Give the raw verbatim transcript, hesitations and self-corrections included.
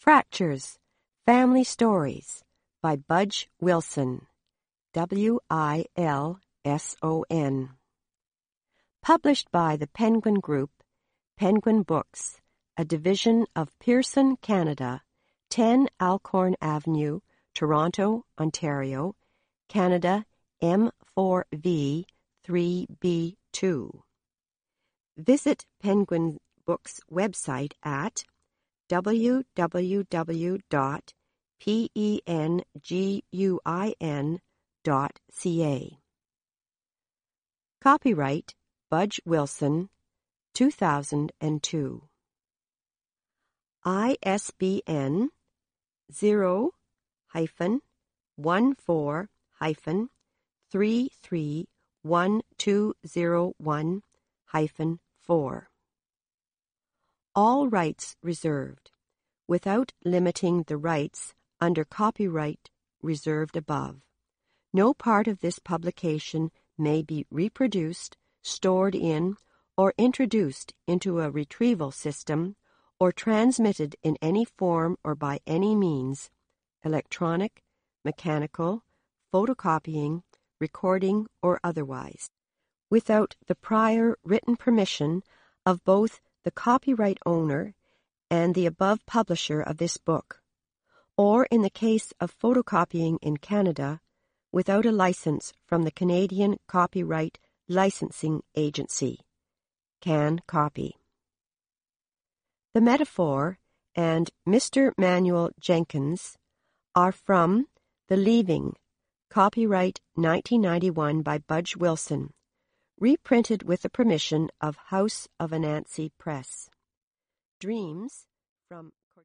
Fractures, Family Stories by Budge Wilson, W I L S O N. Published by the Penguin Group, Penguin Books, a division of Pearson, Canada, ten Alcorn Avenue, Toronto, Ontario, Canada M four V three B two. Visit Penguin Books website at w w w dot penguin dot c a. Copyright Budge Wilson, two thousand two. I S B N zero hyphen one four hyphen three three one two zero one hyphen four. All rights reserved, without limiting the rights under copyright reserved above. No part of this publication may be reproduced, stored in, or introduced into a retrieval system, or transmitted in any form or by any means, electronic, mechanical, photocopying, recording, or otherwise, without the prior written permission of both the copyright owner and the above publisher of this book, or in the case of photocopying in Canada, without a license from the Canadian Copyright Licensing Agency, CanCopy. The Metaphor and Mister Manuel Jenkins are from The Leaving, copyright nineteen ninety-one by Budge Wilson, reprinted with the permission of House of Anansi Press. Dreams from